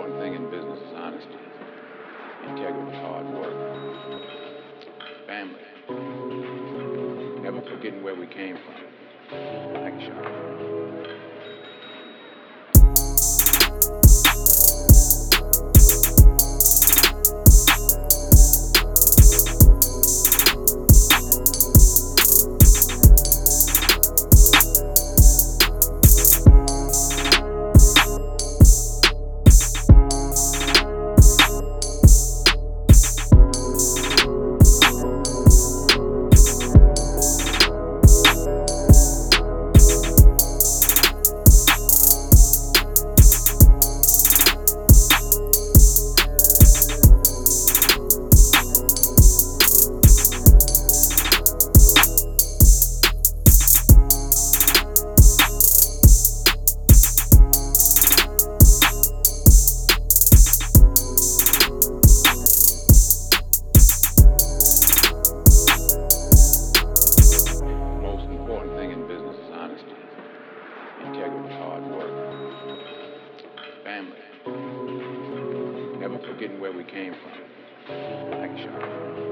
important thing in business is honesty, integrity, hard work, family, never forgetting where we came from. Like Sharp. Most important thing in business is honesty, integrity, hard work, family, never forgetting where we came from. Like Sharp.